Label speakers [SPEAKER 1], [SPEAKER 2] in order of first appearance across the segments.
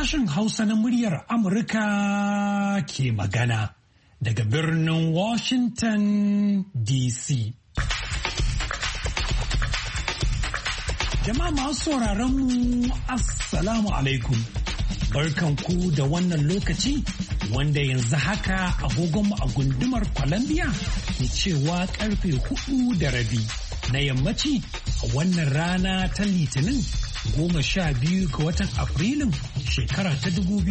[SPEAKER 1] Sashen Hausa na muryar Amurka ke magana daga birnin Washington DC. Jama'a masu sauraron mu Assalamu alaikum. Barkanku da wannan lokaci wanda yanzu haka agogonmu a gundumar Columbia ke cewa karfe 4:30 na yammaci a wannan rana ta Litinin 12 ga watan Afrilun shekara ta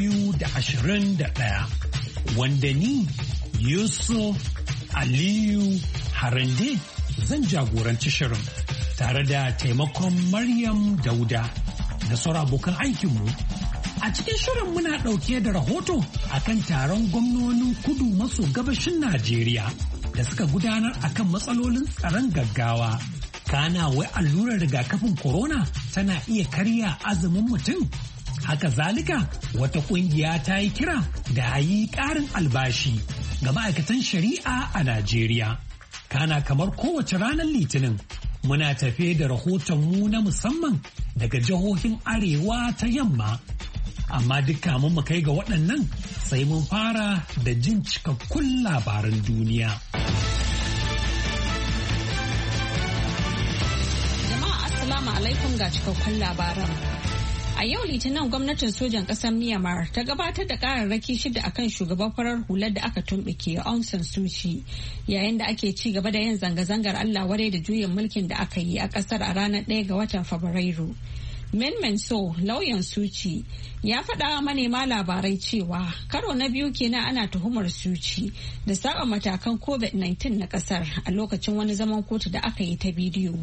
[SPEAKER 1] 2021 wanda ni Yusuf Aliyu Harande zan jagoranci shirin tare da taimakon Maryam Dauda da sauran abokan aikinmu. A cikin shirin muna ɗauke da rahoto akan taron gwamnonin kudu maso gabashin Najeriya da suka gudanar akan matsalolin tsaron gaggawa. Kana wai allurar rigakafin corona tana iya karya azumin mutum. Haka zalika wata kungiya ta yi kira da a yi ƙarin albashi ga ma'aikatan shari'a a Najeriya. Kana kamar kowace ranar Litinin muna tafe da rahotonmu na musamman daga jihohin Arewa ta yamma. Amma dukka mun kai ga waɗannan sai mun fara da jin cikakkun labaran duniya.
[SPEAKER 2] Assalamu alaikum ga cikakkun labaran. A yau Litinin gwamnatin sojan ƙasar Myanmar ta gabatar da ƙararraki 6 akan shugaban farar hular da aka tumɓuke Aung San Suu Kyi yayin da ake ci gaba da yin zanga-zangar Allah wadai da juyin mulkin da aka yi a ƙasar a ranar 1 ga watan Fabrairu. Min Min So, lauyan Suu Kyi, ya faɗa wa manema labarai cewa karo na biyu kenan ana tuhumar Suu Kyi da saba matakan COVID-19 na ƙasar a lokacin wani zaman kotu da aka yi ta bidiyo.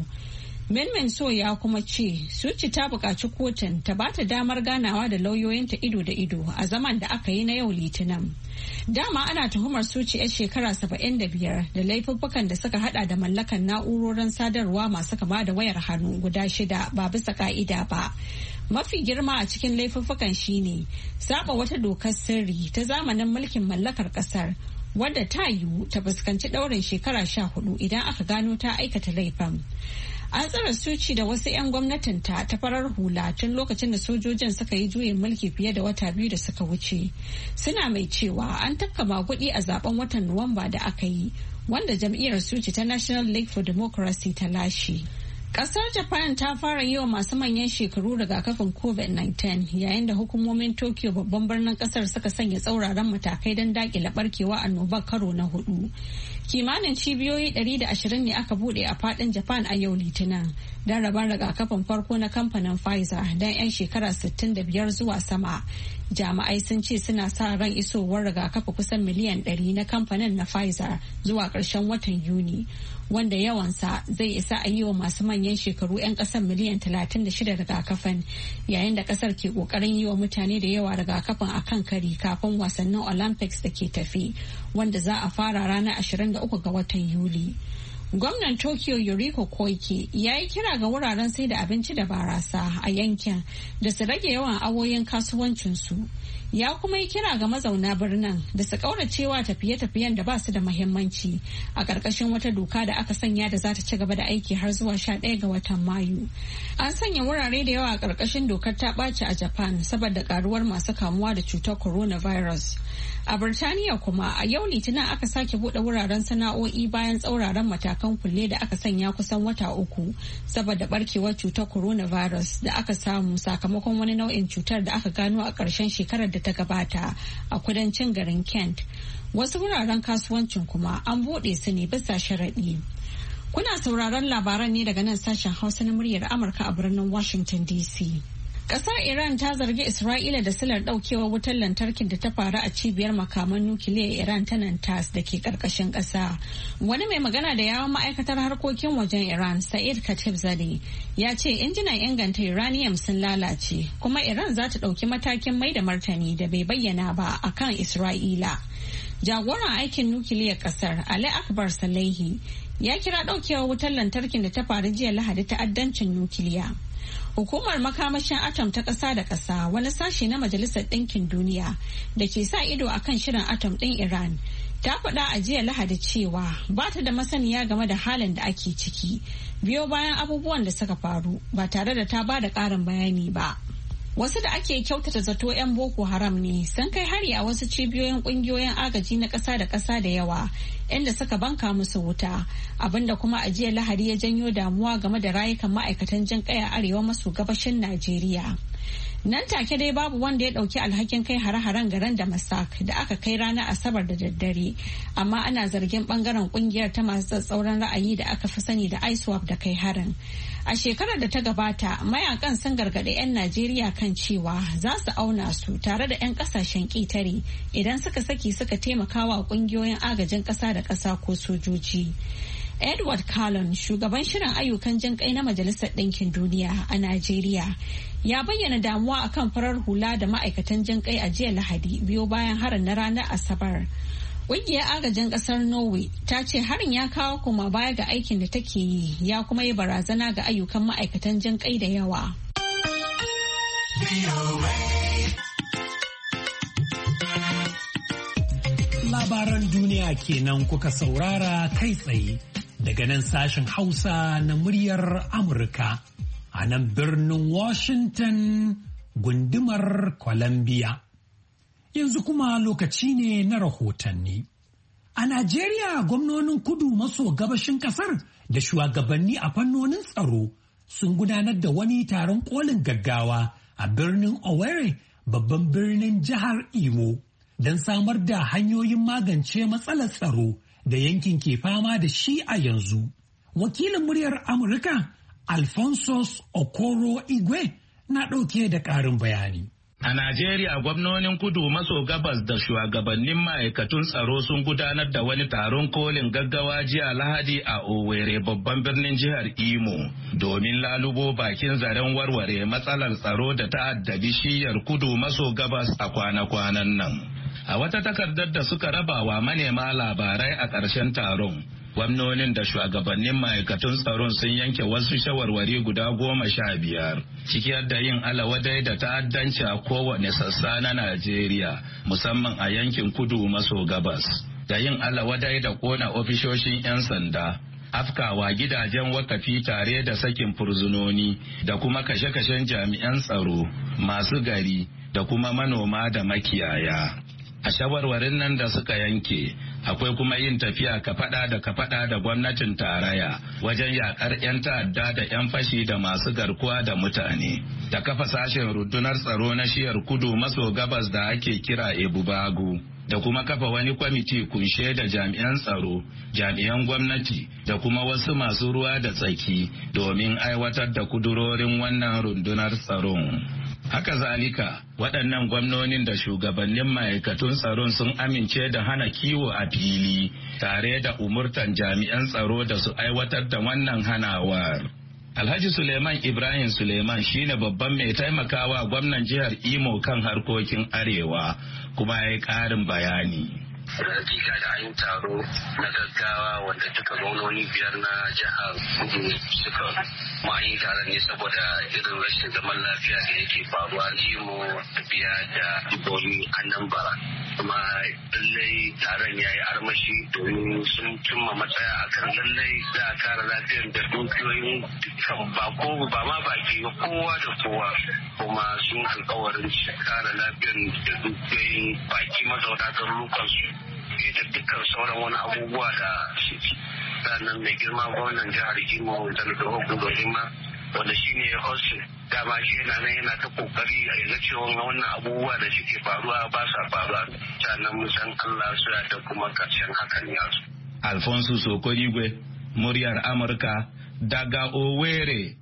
[SPEAKER 2] Min So ya kuma ce Suu Kyi ta buƙaci kotun ta ba ta damar ganawa da lauyoyinta ido da ido a zaman da aka yi na yau Litinin. Dama ana tuhumar Suu Kyi 'yar shekara 75 da laifuffukan da suka hada da mallakan na'urorin sadarwa masu kama da wayar hannu guda 6 ba bisa ka'ida ba. Mafi girma a cikin laifuffukan shine saba wata dokar sirri ta zamanin mulkin mallakar kasar wadda ta yiwu ta fuskanci ɗaurin shekara 14 idan aka gano ta aikata laifin. An tsare Suu Kyi da wasu 'yan gwamnatinta ta farar hula tun lokacin da sojojin suka yi juyin mulki fiye da wata 2 da suka wuce. Suna mai cewa an tafka maguɗi a zaben watan Nuwamba da aka yi, wanda jam'iyyar Suu Kyi ta National League for Democracy ta lashe. Kasar Japan ta fara yi wa masu manyan shekaru rigakafin COVID-19 yayin da hukumomin Tokyo babban birnin kasar suka sanya tsauraran matakai don dakile barkewa annobar karo na 4. Kimanin cibiyoyi 120 ne aka bude a fadin Japan a yau Litinin don rabar rigakafin farko na kamfanin Pfizer don 'yan shekara 65 zuwa sama. Jami'ai sun ce suna sa ran isowar rigakafi kusan miliyan 100 na kamfanin na Pfizer zuwa ƙarshen watan Yuni, wanda yawansa zai isa a yi wa masu manyan shekaru 'yan ƙasar miliyan 36 rigakafin, yayin da ƙasar ke ƙoƙarin yi wa mutane da yawa rigakafin a kan kari kafin wasannin Olympics da ke tafi, wanda za a fara ranar 23 ga watan Yuli. Gwamnan Tokyo Yuriko Koike ya yi kira ga wuraren sai da abinci da barasa a yankin da su rage yawan awoyin kasuwancinsu. Ya kuma yi kira ga mazauna birnin da su kauracewa tafiye-tafiyen da ba su da muhimmanci a ƙarƙashin wata doka da aka sanya da za ta ci gaba da aiki har zuwa 11 ga watan Mayu. An sanya wurare da yawa a ƙarƙashin dokar ta ɓaci a Japan saboda ƙaruwar masu kamuwa da cutar coronavirus. A Birtaniya kuma a yau Litinin aka sake buɗe wuraren sana'o'i bayan tsauraran matakan kulle da aka sanya kusan wata 3 saboda barkewar cutar coronavirus da aka samu sakamakon wani nau'in cutar da aka gano a ƙarshen shekarar da ta gabata a kudancin garin Kent. Wasu wuraren kasuwancin kuma an buɗe su ne bisa sharaɗi. Kuna sauraron labaran ne daga nan sashen Hausa na muryar Amurka a birnin Washington DC. Kasar Iran ta zargi Isra'ila da silar daukewar wutar lantarkin da ta faru a cibiyar makaman nukiliyar Iran ta Natanz da ke karkashin kasa. Wani mai magana da yawon ma'aikatar harkokin wajen Iran, Sa'id Khatibzadeh, ya ce injinan inganta uranium sun lalace, kuma Iran za ta dauki matakin mai da martani da bai bayyana ba akan Isra'ila. Jagoran aikin nukiliyar kasar, Ali Akbar Salehi, ya kira daukewar wutar lantarkin da ta faru jiya Lahadi ta'addancin nukiliya. Hukumar makamashin atom ta ƙasa da ƙasa, wani sashe na Majalisar Ɗinkin Duniya da ke sa ido a kan shirin atom ɗin Iran, ta faɗa a jiya Lahadi cewa ba ta da masaniya game da halin da ake ciki biyo bayan abubuwan da suka faru ba tare da ta ba da ƙarin bayani ba. Wasu da ake kyautata zato 'yan Boko Haram ne sun kai hari a wasu cibiyoyin kungiyoyin agaji na ƙasa da ƙasa da yawa inda suka banka musu wuta, abinda kuma a jiya Lahadi ya janyo damuwa game da rayukan ma'aikatan jin ƙai a arewa maso gabashin Najeriya. Nan take dai babu wanda ya ɗauki alhakin kai hare-haren garin da Masak da aka kai ranar Asabar da daddare, amma ana zargin bangaren kungiyar ta masu tsatsauran ra'ayi da aka fi sani da ISWAP da kai harin. A shekarar da ta gabata, mayakan sun gargaɗi 'yan Najeriya kan cewa za su auna su tare da 'yan ƙasashen ƙetare idan suka saki suka taimakawa ƙungiyoyin agajin ƙasa da ƙasa ko sojoji. Edward Callon, shugaban shirin ayyukan jin kai na Majalisar Ɗinkin Duniya a Najeriya, ya bayyana damuwa akan farar hula da ma'aikatan jin kai a jiya Lahadi biyo bayan harin na ranar Asabar. Ƙungiyar agajin ƙasar Norway ta ce harin ya kawo koma baya ga aikin da take yi, ya kuma yi barazana ga ayyukan ma'aikatan jin kai da yawa.
[SPEAKER 1] Labaran duniya kenan kuka saurara kai tsaye daga nan sashen Hausa na muryar Amurka a nan birnin Washington gundumar Columbia. Yanzu kuma lokaci ne na rahotanni. A Najeriya, gwamnonin kudu maso gabashin kasar da shugabanni a fannonin tsaro sun gudanar da wani taron kolin gaggawa a birnin Owerri, babban birnin jihar Imo, don samar da hanyoyin magance matsalar tsaro da yankin ke fama da shi a yanzu. Wakilin muryar Amurka, Alphonsus Okoro Igwe, na ɗauke da ƙarin bayani.
[SPEAKER 3] A Najeriya, gwamnonin kudu maso gabas da shugabannin ma'aikatun tsaro sun gudanar da wani taron kolin gaggawa jiya Lahadi a Owerri, babban birnin jihar Imo, domin lalubo bakin zaren warware matsalar tsaro da ta addabi shiyar kudu maso gabas a kwana-kwanan nan. A wata takardar da suka rabawa manema labarai a ƙarshen taron, gwamnonin da shugabannin ma'aikatun tsaron sun yanke wasu shawarwari guda 15, ciki da yin alawadai da ta'addanci a kowane sassa na Najeriya, musamman a yankin kudu maso gabas, da yin alawadai da kona ofishoshin 'yan sanda, afkawa gidajen wakafi tare da sakin furzunoni, da kuma kashe-kashen jami'an tsaro, masu gari, da kuma manoma da makiyaya. A shawarwarin nan da suka yanke, akwai kuma yin tafiya kafaɗa da gwamnatin tarayya wajen yakar 'yan ta'adda da 'yan fashi da masu garkuwa da mutane, da kafa sashen rundunar tsaro na shiyar kudu maso gabas da ake kira Ebubagu, da kuma kafa wani kwamiti kunshe da jami'an tsaro, jami'an gwamnati da kuma wasu masu ruwa da tsaki domin aiwatar da kudurorin wannan rundunar tsaron. Haka zalika, waɗannan gwamnonin da shugabannin ma'aikatun tsaron sun amince da hana kiwo a fili tare da umurtan jami'an tsaro da su aiwatar da wannan hanawar. Alhaji Suleiman Ibrahim Suleiman shine babban mai taimakawa gwamnan jihar Imo kan harkokin Arewa, kuma ya yi ƙarin bayani.
[SPEAKER 4] Hakika da an yi taro na gaggawa wanda duka gwamnoni 5 na jihar kudu suka ma'ayin taron ne saboda irin rashin zaman lafiya da yake faruwa Imo, Abia da Ibonyi, Anambra. Kuma lallai taron ya yi armashi domin sun cimma matsaya akan lallai za a kare lafiyar da dukiyoyin dukkan ba ma baki ba, kowa da kowa, kuma sun alkawarin kare lafiyar da dukiyoyin baki mazauna garurukansu da dukkan sauran wani abubuwa da shi. Sannan mai girma gwamnan jihar Imo da Hima, wanda shi ne hostel, dama shi yana ta kokari a yanzu cewa wannan abubuwa da suke faruwa ba sa faruwa. Sannan mun san Allah su da kuma karshen hakan ya su.
[SPEAKER 3] Alfonso Sokorigwe, muryar Amurka daga Owerri,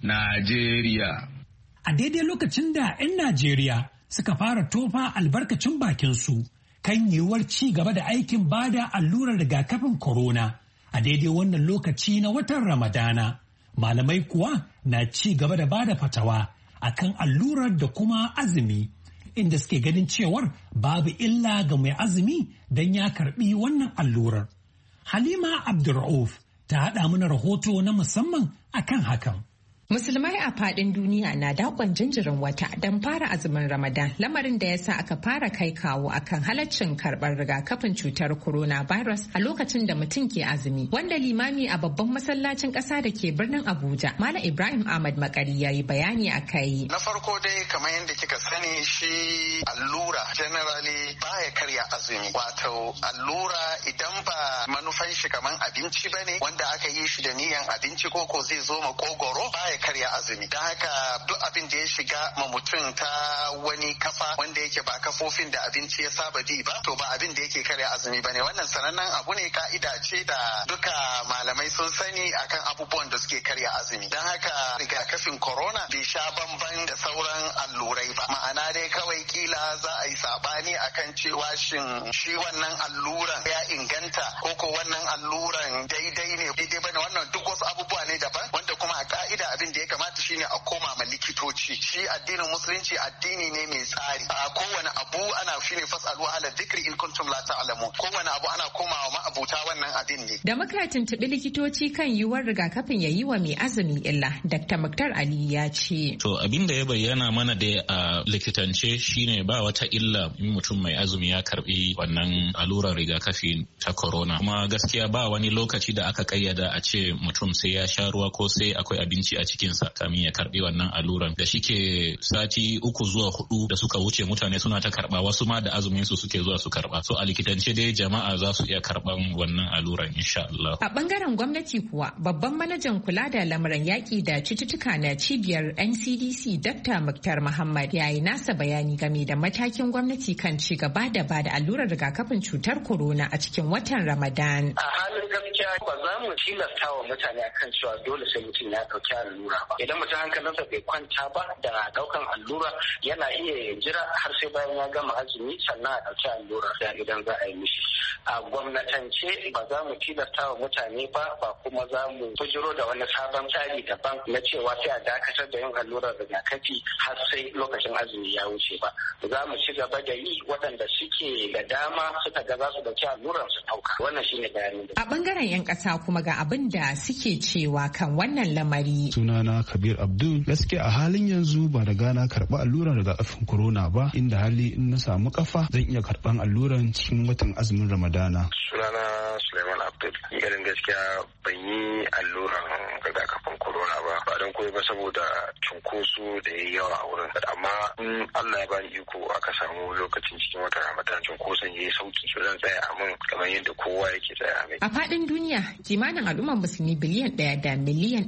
[SPEAKER 3] Najeriya.
[SPEAKER 1] A daidai lokacin da 'yan Najeriya suka fara tofa albarkacin bakinsu kan yiwuwar ci gaba da aikin bada allurar rigakafin corona a daidai wannan lokaci na watan Ramadana. Malamai kuwa na ci gaba da bada fatawa akan allurar da kuma azumi, inda suke ganin cewar babu illa ga mai azumi don ya karbi wannan allurar. Halima Abdur'uf ta haɗa mana rahoto na musamman akan hakan.
[SPEAKER 5] Musulmai a faɗin duniya na dakon jinjirin wata don fara azumin Ramadan, lamarin da ya sa aka fara kai kawo akan halaccin karɓar rigakafin cutar coronavirus a lokacin da mutum ke azumi. Wanda limami a babban masallacin ƙasa da ke birnin Abuja, Malam Ibrahim Ahmad Makari ya yi bayani a kai.
[SPEAKER 6] Na farko dai kamar yadda kika sani shi allura generally baya karya azumi. Wato allura idan ba manufan shi kamar abinci bane wanda aka yi shi da niyan abinci ko zai zo makogoro baya karya azumi. Don haka duk abin da ya shiga ma mutum ta wani kafa wanda yake ba kafofin da abinci ya saba bi ba to ba abin da yake karya azumi bane. Wannan sanannen abu ne, ka'ida ce da duka malamai sun sani akan abubuwan da suke karya azumi. Don haka rigakafin corona bai sha bamban da sauran allurai ba. Ma'ana dai kawai kila za a yi sabani akan cewa shin shi wannan alluran ya inganta ko wannan alluran daidai ne bane. Wannan duk wasu abubuwa ne daban wanda kuma a ka'ida abin da ya kamata shine a koma ma likitoci. Shi addinin musulunci addini ne mai tsari. A kowane abu ana shine fasalu ala dhikri in kuntum la ta'lamun. Kowane abu ana komawa ma'abuta wannan abin ne.
[SPEAKER 5] Da muka tuntuɓi likitoci kan yiwuwar rigakafin ya yi wa mai azumi illa, Dr. Muktar Ali ya ce.
[SPEAKER 7] To abin da ya bayyana mana da a likitance shine ba wata illa in mutum mai azumi ya karbi wannan allurar rigakafi ta corona. Kuma gaskiya ba wani lokaci da aka kayyada a ce mutum sai ya sha ruwa ko sai akwai abinci a cikinsa kamin ya karbi wannan alluran. Da shike sati 3 zuwa 4 da suka wuce mutane suna ta karba, wasu ma da azumin su suke zuwa su karba. So a likitance dai jama'a za su iya karban wannan alluran insha Allah.
[SPEAKER 5] A bangaren gwamnati kuwa babban manajan kula da lamuran yaki da cututtuka na cibiyar NCDC Dr. Muktar Muhammad ya yi nasa bayani game da matakin gwamnati kan ci gaba da bada allurar rigakafin cutar corona a cikin watan Ramadan.
[SPEAKER 4] A halin gaskiya ba za mu tilasta wa mutane akan cewa dole sai mutum ya dauki allura ba. Idan mutum hankalinsa bai kwanta ba da daukan allura yana iya jira har sai bayan ya gama azumi sannan a dauki allura idan za a yi mishi. A gwamnatance ba za mu tilasta wa mutane ba kuma za mu bujiro da wani sabon tsari daban na cewa sai a dakatar da yin allurar rigakafi har sai lokacin azumi ya wuce ba. Za mu ci gaba da yi waɗanda suke da dama suka ga za su dauki allurar su dauka. Wannan shine bayanin.
[SPEAKER 5] A bangaren 'yan ƙasa kuma ga abin da suke cewa kan wannan lamari.
[SPEAKER 8] Sunana Kabir Abdul. Gaskiya a halin yanzu ba da gana karɓi alluran rigakafin corona ba, inda hali in na samu kafa zan iya karɓan alluran cikin watan azumin Ramadana.
[SPEAKER 9] Sunana Suleiman Abdul. Garin gaskiya ban yi alluran rigakafin corona ba don koyi ba saboda cunkoso da ya yi yawa a wurin. Amma in Allah ya bani iko aka samu lokacin cikin watan Ramadan cunkoson ya yi sauki so zan tsaya a mun kamar yadda kowa yake tsaya a mai.
[SPEAKER 5] A faɗin duniya kimanin al'ummar musulmi biliyan 1 da miliyan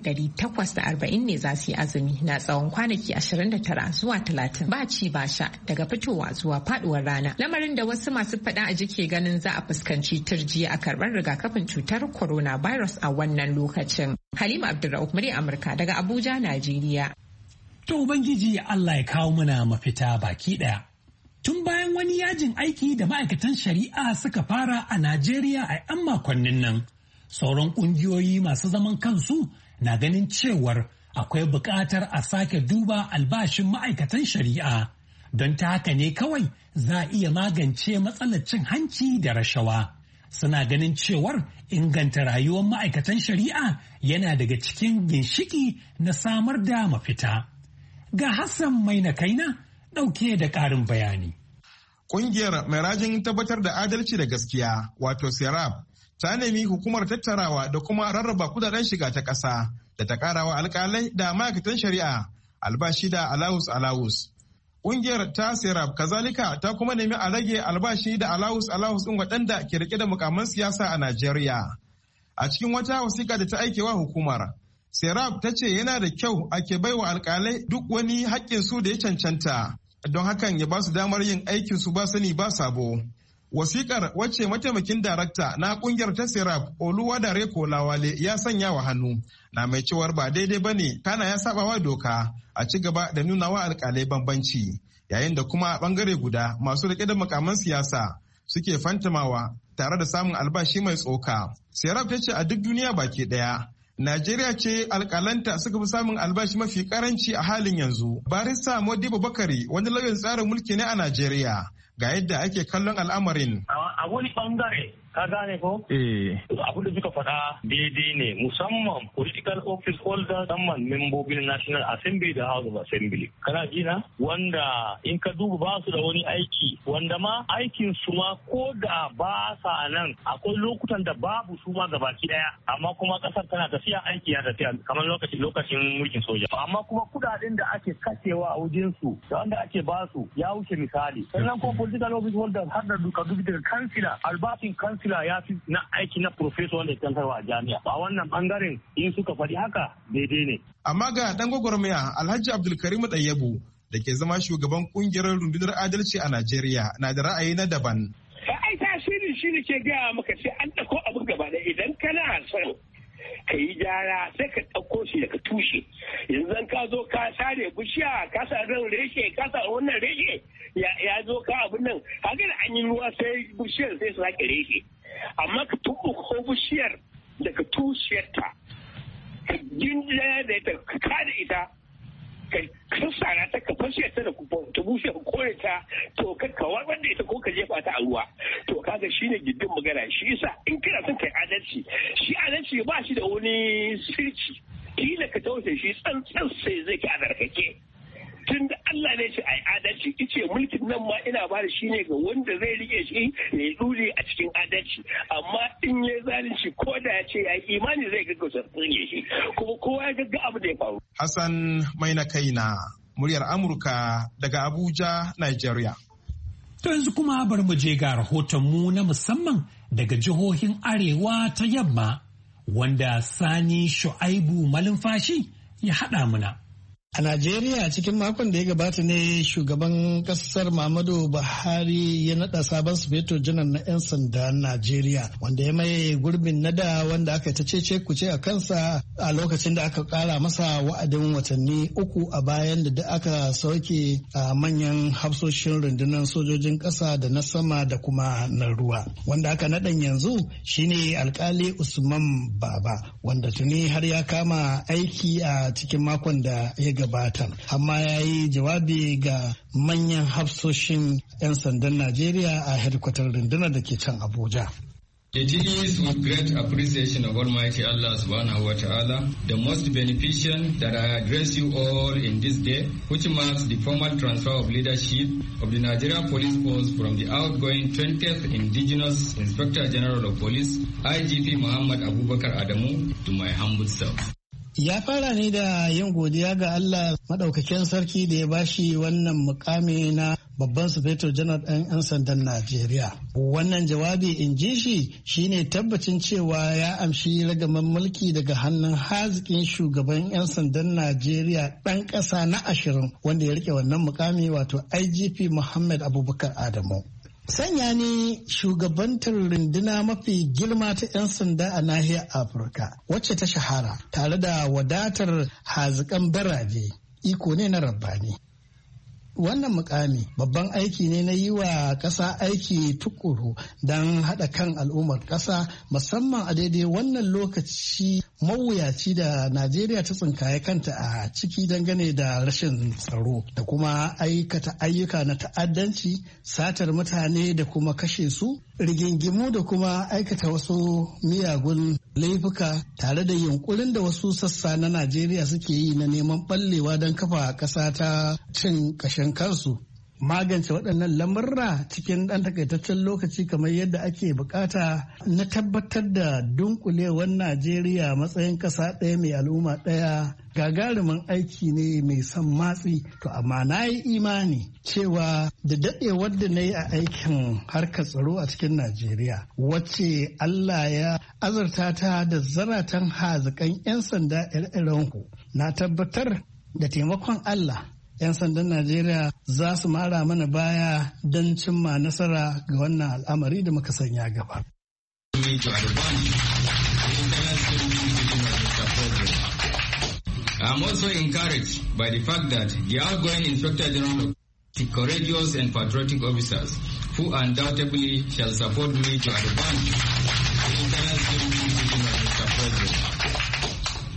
[SPEAKER 5] 840 ne za su yi azumi na tsawon kwanaki 29 zuwa 30 ba ci ba sha daga fitowa zuwa faduwar rana. Lamarin da wasu masu faɗa a jike ganin za a fuskanci turjiya a karɓar rigakafin cutar coronavirus a wannan lokacin. Halima Abdulrauf, murya Amurka daga Abuja, Najeriya.
[SPEAKER 1] To Ubangiji Allah ya kawo mana mafita baki ɗaya. Tun bayan wani yajin aiki da ma'aikatan shari'a suka fara a Najeriya a 'yan makonnin nan, sauran ƙungiyoyi masu zaman kansu na ganin cewar akwai buƙatar a sake duba albashin ma'aikatan shari'a. Don ta haka ne kawai za a iya magance matsalar cin hanci da rashawa. Suna ganin cewar inganta rayuwar ma'aikatan shari'a yana daga cikin ginshiki na samar da mafita. Ga Hassan Maina Kaina ɗauke da ƙarin bayani.
[SPEAKER 10] Ƙungiyar mai rajin tabbatar da adalci da gaskiya wato Serap ta nemi hukumar tattarawa da kuma rarraba kudaden shiga ta ƙasa da ta ƙarawa alƙalai da ma'aikatan shari'a albashi da alawus. Ƙungiyar ta Serap kazalika ta kuma nemi a rage albashi da alawus ɗin waɗanda ke rike da mukaman siyasa a Najeriya. A cikin wata wasiƙa da ta aikewa hukumar, Serap ta ce yana da kyau ake baiwa alƙalai duk wani haƙƙin su da ya cancanta, don hakan ya ba su damar yin aikin su ba sani ba sabo. Wasiƙar wacce mataimakin darakta na ƙungiyar ta Serap Oluwadare Kolawale ya sanya wa hannu na mai cewar ba daidai ba ne kana ya sabawa doka a ci gaba da nuna wa alƙalai bambanci, yayin da kuma a ɓangare guda masu riƙe da mukaman siyasa suke fantamawa tare da samun albashi mai tsoka. Serap ta ce a duk duniya baki ɗaya Najeriya ce alƙalanta suka fi samun albashi mafi karanci a halin yanzu. Barista Modibo Bakari wani lauyan tsarin mulki ne a Najeriya. Ga yadda ake kallon al'amarin.
[SPEAKER 11] A wani bangare ka gane ko? Abin da suka faɗa daidai ne, musamman political office holders, musamman membobin National Assembly da House of Assembly. Kana ji na? Wanda in ka duba ba su da wani aiki, wanda ma aikin su ma ko da ba sa nan akwai lokutan da babu su ma gabaki daya, amma kuma kasar tana tafiya, aiki ya tafiya kamar lokacin mulkin soja. Amma kuma kudaden da ake kashewa a wajen su da wanda ake ba su ya wuce misali. Sannan kuma political office holders har da duka daga kansila, albashin kansila ya fi na aiki na professor wanda ya tantarwa a jami'a. A wannan bangaren in suka faɗi haka daidai ne.
[SPEAKER 10] Amma ga dan gwagwarmaya Alhaji Abdulkarim Ɗayyabu da ke zama shugaban kungiyar rundunar adalci a Najeriya na da ra'ayi na daban.
[SPEAKER 12] Ai tasiri shi ne ke gaya maka sai an ɗauko abin gaba da idan kana son ka yi gyara sai ka ɗauko shi daga tushe. Yanzu ka zo ka sare bishiya, ka sa ran reshe, ka sa wannan reshe ya zo ka abin nan. Haka da an yi ruwa sai bishiyar sai su sake reshe. Amma ka ko bishiyar daga tushiyarta, ka jinjina da ita, ka kada ita, ka sassara ta, ka fashe ta da ta bushe ka kore ta, to ka kawar da ita ko ka jefa ta a ruwa. To kaga shine giddin magana. Shi yasa in kana son kai adalci, shi adalci ba shi da wani sirci. Kila ka taushe shi tsantsan sai zai ki adarkake. Tun da Allah ne ce ai adalci, ice mulkin nan ma ina ba da shi ne ga wanda zai rike shi ya dure a cikin adalci, amma in ya zalunci ko da ya ce ya imani zai gaggauta tsige shi, kuma kowa ya gagga abu da ya faru.
[SPEAKER 10] Hassan Maina Kaina, muryar Amurka daga Abuja, Nigeria.
[SPEAKER 1] To yanzu kuma bari mu je ga rahotonmu na musamman daga jihohin Arewa ta Yamma wanda Sani Shu'aibu Malumfashi ya haɗa muna.
[SPEAKER 13] A Najeriya cikin makon da ya gabata ne shugaban kasar Muhammadu Buhari ya naɗa sabon sufeto janar na 'yan sanda Najeriya wanda ya maye gurbin nada wanda aka ta cece kuce a kansa a lokacin da aka ƙara masa wa'adin watanni 3 a bayan da aka sauke a manyan hafsoshin rundunar sojojin ƙasa da na sama da kuma na ruwa. Wanda aka naɗan yanzu shine alkali Usman Baba wanda tuni har ya kama aiki a cikin makon da ya gabatar, amma ya yi jawabi ga manyan hafsoshin 'yan sandan Najeriya a hedkwatar rundunar da ke can Abuja.
[SPEAKER 14] It is with great appreciation of Almighty Allah subhanahu wa ta'ala, the most beneficent that I address you all in this day, which marks the formal transfer of leadership of the Nigeria Police Force from the outgoing 20th Indigenous Inspector General of Police, IGP Muhammad Abubakar Adamu, to my humble self.
[SPEAKER 13] Ya fara ne da yin godiya ga Allah madaukakin sarki da ya bashi wannan mukami na babban sufeto janar ɗan 'yan sandan Najeriya. Wannan jawabi in ji shi shine tabbacin cewa ya amshi ragaman mulki daga hannun hazikin shugaban 'yan sandan Najeriya ɗan ƙasa na 20 wanda ya rike wannan mukami wato IGP Muhammad Abubakar Adamu. Sanya ni shugabantar runduna mafi girma ta 'yan sanda a nahiyar Afirka wacce ta shahara tare da wadatar hazikan baraje iko ne na rabbani. Wannan mukami babban aiki ne na yi wa ƙasa aiki tukuru don haɗa kan al'ummar ƙasa musamman a daidai wannan lokaci mawuyaci da Najeriya ta tsinkaye kanta a ciki dangane da rashin tsaro da kuma aikata ayyuka na ta'addanci, satar mutane da kuma kashe su, rigingimu da kuma aikata wasu miyagun laifuka tare da yunkurin da wasu sassa na Najeriya suke yi na neman ɓallewa don kafa ƙasa ta cin ƙashin kansu. Magance waɗannan lamurra cikin ɗan takaitaccen lokaci kamar yadda ake bukata na tabbatar da dunkulewar Najeriya matsayin ƙasa ɗaya mai al'umma ɗaya gagarumin aiki ne mai son matsi. To amma na yi imani cewa da daɗewar da na yi a aikin harkar tsaro a cikin Najeriya wacce Allah ya azurta ta da zaratan hazikan 'yan sanda ire-irenku, na tabbatar da taimakon Allah 'yan sandan Najeriya za su mara mana baya don cimma nasara ga wannan al'amari da muka sanya gaba.
[SPEAKER 14] I'm also encouraged by the fact that the outgoing Inspector General of the courageous and patriotic officers who undoubtedly shall support me to advance the international vision of Mr. President.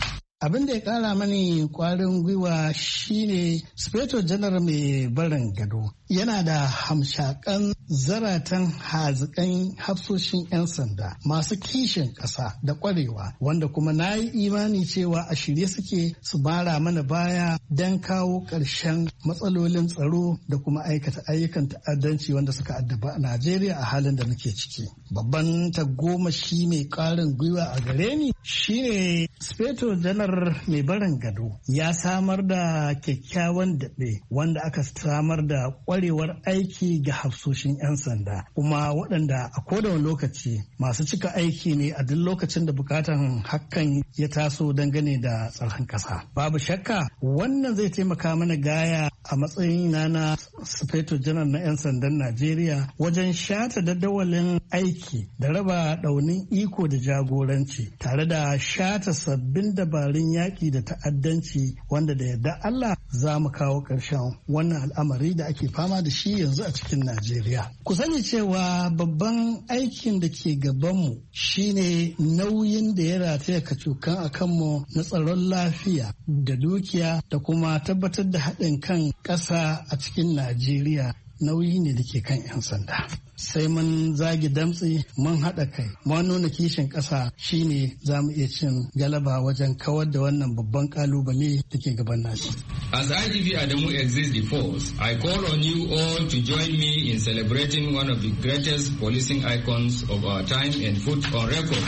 [SPEAKER 13] abin da ya kara mani kwarin gwiwa shine Sufeto Janar mai barin gado yana da hamshakan zaratan hazikan hafsoshin 'yan sanda masu kishin ƙasa da ƙwarewa, wanda kuma na yi imani cewa a shirye suke su bara mana baya don kawo ƙarshen matsalolin tsaro da kuma aikata ayyukan ta'addanci wanda suka addaba a Najeriya a halin da muke ciki. Babban tagomashi mai ƙarin gwiwa a gare ni shine Sufeto Janar mai barin gado ya samar da kyakkyawan daɓe wanda aka samar da ƙwarewar aiki ga hafsoshin 'yan sanda, kuma waɗanda a kodawane lokaci masu cika aiki ne a duk lokacin da bukatan hakan ya taso dangane da tsaron ƙasa. Babu shakka wannan zai taimaka mana gaya a matsayin na Sufeto Janar na 'yan sandan Najeriya wajen shata daddawalin aiki da raba ɗaunin iko da jagoranci tare da shata sabbin dabarun yaƙi da ta'addanci wanda da yarda Allah za mu kawo ƙarshen wannan al'amari da ake fama da shi yanzu a cikin Najeriya. Ku sani cewa babban aikin da ke gabanmu shine nauyin da ya rataya kacokan a kanmu na tsaron lafiya da dukiya da kuma tabbatar da haɗin kan ƙasa a cikin Najeriya. Nauyi ne da ke kan 'yan sanda. Sai mun zagi damtse mun haɗa kai mun nuna kishin ƙasa shine za mu iya cin galaba wajen kawar da wannan babban ƙalubale da ke gaban nashi.
[SPEAKER 14] As IGP Adamu exits the force, I call on you all to join me in celebrating one of the greatest policing icons of our time and put on record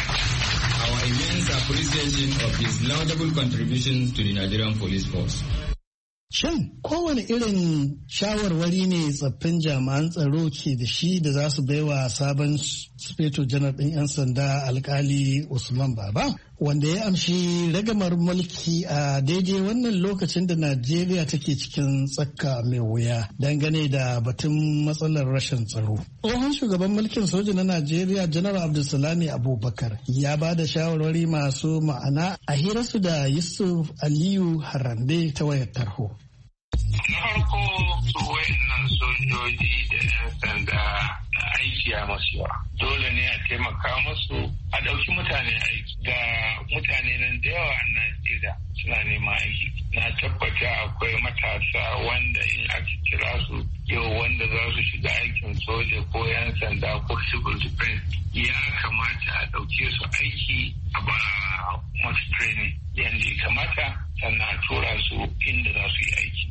[SPEAKER 14] our immense appreciation of his laudable contributions to the Nigerian Police Force.
[SPEAKER 13] Shin kowane irin shawarwari ne tsaffin jami'an tsaro ke da shi da za su baiwa sabon Sufeto Janar ɗin 'yan sanda Alkali Usman Baba, wanda ya amshi ragamar mulki a daidai wannan lokacin da Najeriya take cikin tsaka mai wuya dangane da batun matsalar rashin tsaro. Tsohon shugaban mulkin soja na Najeriya Janar Abdulsalami Abubakar ya ba da shawarwari masu ma'ana a hirarsu da Yusuf Aliyu Harande ta wayar tarho.
[SPEAKER 15] Na farko su wayannan sojoji da 'yan sanda aiki a masu yawa. Dole ne a taimaka musu a ɗauki mutane aiki. Ga mutane nan da yawa a Najeriya suna neman aiki. Na tabbata akwai matasa wanda in aka kira su yau wanda za su shiga aikin soja ko 'yan sanda ko civil defense ya kamata a ɗauke su aiki a ba masu training yadda ya kamata sannan a tura su inda za su yi aiki.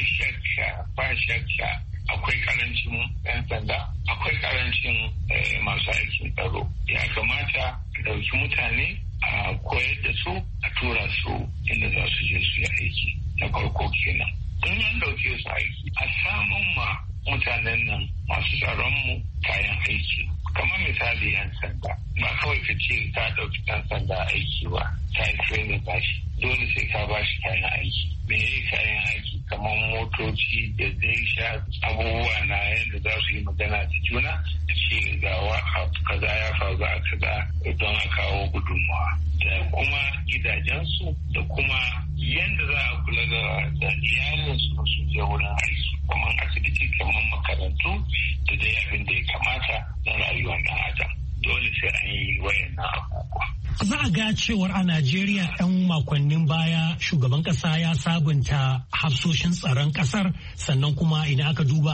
[SPEAKER 15] Ba shakka akwai karancin 'yan sanda, akwai karancin masu aikin tsaro. Ya kamata a ɗauki mutane a koyar da su a tura su inda za su je su yi aiki. Na farko kenan. In an ɗauke su aiki, a samun ma mutanen nan masu tsaronmu kayan aiki. Kamar misali 'yan sanda, ba kawai ka ce ka ɗauki ɗan sanda aiki ba, ta yi training ba shi. Dole sai ka ba shi kayan aiki. Me kayan aiki kamar motoci da zai sha abubuwa na yadda za su yi magana da juna da ce ga kaza ya faru a kaza don a kawo gudunmawa da kuma gidajensu da kuma yadda za a kula da iyalinsu su je wurin aiki kamar asibiti kamar makarantu da dai abin da ya kamata na rayuwar ɗan adam. Dole sai an yi wayannan abubuwa.
[SPEAKER 1] Za a ga cewar a Najeriya 'yan makonnin baya shugaban kasa ya sabunta hafsoshin tsaron kasar, sannan kuma idan aka duba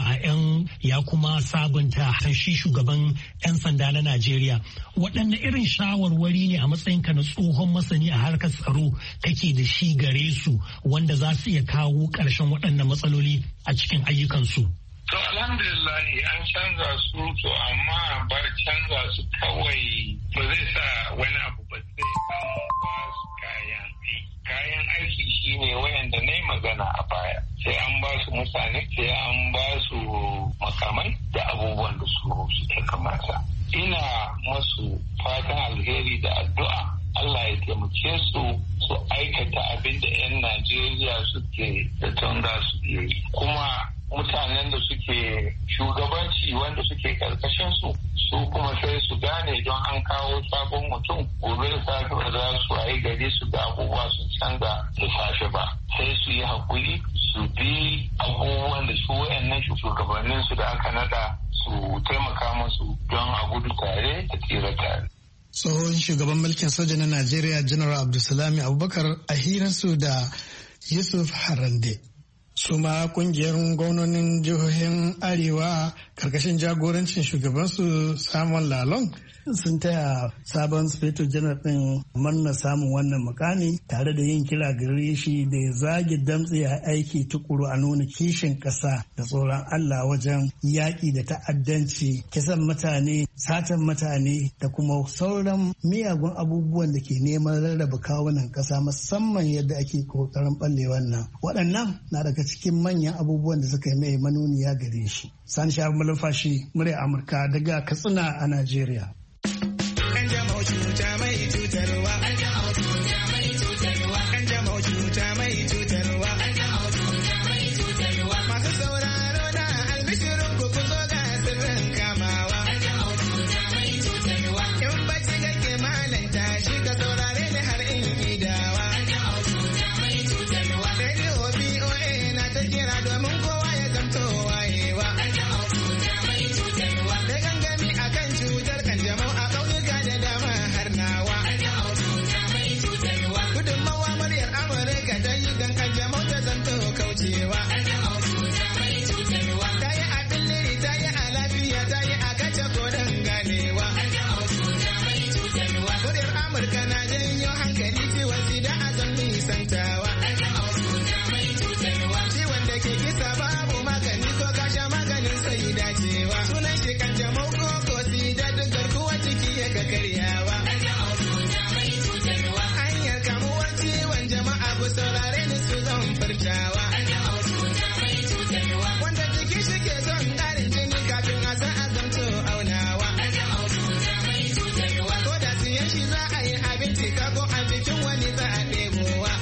[SPEAKER 1] ya kuma sabunta shi shugaban 'yan sanda na Najeriya. Waɗanne irin shawarwari ne a matsayinka na tsohon masani a harkar tsaro kake da shi gare su wanda za su iya kawo ƙarshen waɗannan matsaloli a cikin ayyukansu?
[SPEAKER 15] To alhamdulillah an canza su to amma bar canza su kawai ba zai sa wani abu ba sai an ba su kayan aiki. Kayan aiki shine wayanda na yi magana a baya. Sai an ba su mutane, sai an ba su makamai da abubuwan da su suke kamata. Ina masu fatan alheri da addu'a Allah ya taimake su aikata abin da 'yan Najeriya suke da za su yi. Kuma mutanen da suke shugabanci wanda suke karkashin su kuma sai su gane don an kawo sabon mutum gobe da safe ba za su yi gari su ga abubuwa sun canza da safe ba sai su yi hakuri su bi abubuwan da su wayannan shugabannin su da aka nada su taimaka musu don a gudu tare da tsira tare.
[SPEAKER 13] tsohon shugaban mulkin soja na Najeriya General Abdulsalami Abubakar a hirarsu da Yusuf Harande. Su ma kungiyar gwamnonin jihohin Arewa karkashin jagorancin shugabansu Samuel Lalong sun taya sabon Sufeto Janar ɗin murna samun wannan mukami tare da yin kira gare shi da ya zage damtse a aiki tukuru a nuna kishin ƙasa da tsoron Allah wajen yaƙi da ta'addanci, kisan mutane, satan mutane da kuma sauran miyagun abubuwan da ke neman rarraba kawunan ƙasa musamman yadda ake ƙoƙarin ɓalle wannan. Waɗannan na daga cikin manyan abubuwan da suka yi mai manuniya gare shi. Sani Shafi Malumfashi, murya Amurka daga Katsina a Najeriya.
[SPEAKER 16] Kanjamau cuta mai cutarwa. Kanjamau cuta mai cutarwa. Kanjamau cuta mai cutarwa. Kanjamau cuta mai cutarwa. Masu sauraro na albishirin ku zo ga sirrin kamawa. Kanjamau cuta mai cutarwa. In bacci kake malanta shi ka saurare ni har in idawa. Kanjamau cuta mai cutarwa. Radio BOA na ta kira domin kowa ya zamto wayewa. Kanjamau cuta mai cutarwa. Da gangami akan cutar kanjamau a ƙauyuka da dama har nawa. Gudunmawa muryar Amurka ta yi don kanjamau ta zanto kaucewa. Ta yi a billiri, ta yi a lafiya, ta yi a kace kodin ganewa. Muryar Amurka na janyo hankali ciwon sida a zan nisantawa. Ciwon da ke kisa babu magani ko kasha maganin sai dacewa. Sunan shi kanjamau ko sida duk garkuwa ciki ya ka karyawa. Hanyar kamuwar ciwon jama'a ku saurare ni su zan furtawa. Wanda jiki shi ke son ƙarin jini kafin a san azamto aunawa. Ko da siyan shi za a yi abinci kako a jikin wani za a ɗebowa.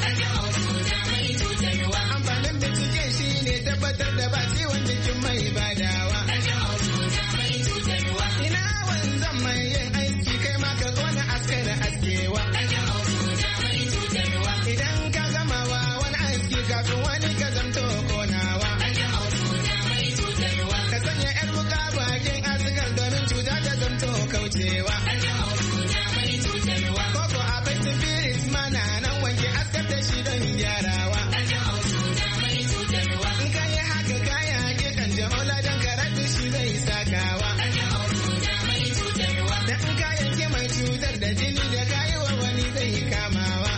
[SPEAKER 16] Amfanin binciken shi ne tabbatar da ba ciwon jikin mai badawa. Ina wanzan mai yin aiki kai ma ka kona aske da askewa. Idan ka gamawa wani aiki kafin wani ka zamto konawa. Ka sanya yar wuka bakin asikar domin cuta ta zamto kaucewa. Koko akwai spirit mana nan wanke askar da shi don gyarawa. In ka yi haka kaya ake kan jama'a don karatu shi zai sakawa. Da in ka yanke mai cutar da jini da kayi wa wani zai kamawa.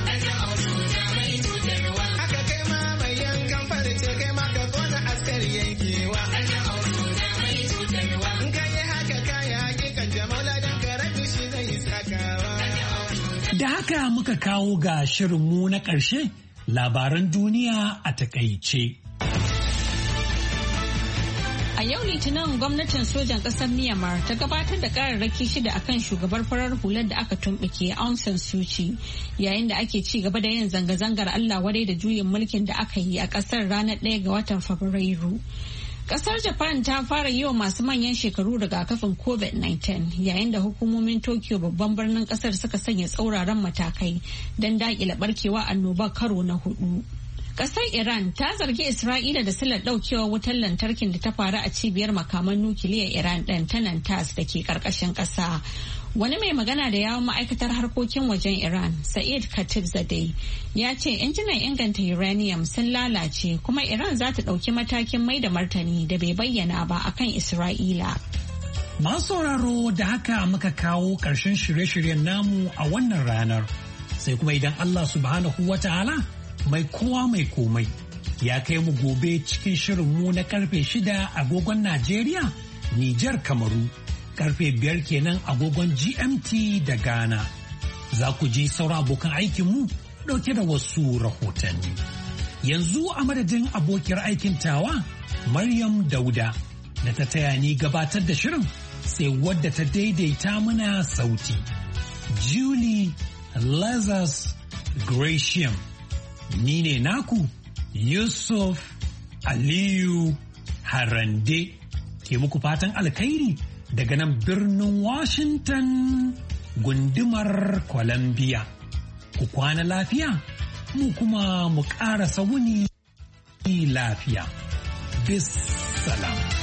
[SPEAKER 16] Haka kai ma mai yankan farce kai ma ka kona askar yankewa. In ka yi haka kaya ake kan jama'a don karatu shi zai sakawa.
[SPEAKER 1] Da haka muka kawo ga shirinmu na ƙarshe, labaran duniya a takaice.
[SPEAKER 2] A yau Litinin gwamnatin sojan ƙasar Myanmar ta gabatar da ƙararraki 6 akan shugabar farar hular da aka tumɓuke Aung San Suu Kyi yayin da ake ci gaba da yin zanga-zangar Allah wadai da juyin mulkin da aka yi a ƙasar ranar 1 ga watan Fabrairu. Ƙasar Japan ta fara yi wa masu manyan shekaru rigakafin COVID-19 yayin da hukumomin Tokyo babban birnin ƙasar suka sanya tsauraran matakai don daƙile barkewa annobar karo na 4. Ƙasar Iran ta zargi Isra'ila da silar ɗaukewar wutar lantarkin da ta faru a cibiyar makaman nukiliyar Iran ɗin ta Natanz da ke ƙarƙashin ƙasa. Wani mai magana da yawon ma'aikatar harkokin wajen Iran, Sa'id Khatibzadeh, ya ce injinan inganta uranium sun lalace kuma Iran za ta ɗauki matakin mai da martani da bai bayyana ba akan Isra'ila.
[SPEAKER 1] Masu sauraro da haka muka kawo ƙarshen shirye-shiryen namu a wannan ranar. Sai kuma idan Allah subhanahu wa ta'ala mai kowa mai komai ya kai mu gobe cikin shirinmu na karfe 6 agogon Najeriya, Nijar, Kamaru, karfe 5 kenan agogon GMT da Ghana. Za ku ji sauran abokan aikinmu ɗauke da wasu rahotanni. Yanzu a madadin abokiyar aikin tawa, Maryam Dauda, da ta taya ni gabatar da shirin sai wadda ta daidaita mana sauti. Julie Lazarus Gratiam. Ni ne naku Yusuf Aliyu Harande ke muku fatan alkhairi daga nan birnin Washington gundumar Columbia. Ku kwana lafiya, mu kuma mu ƙarasa wuni lafiya. Bis salam.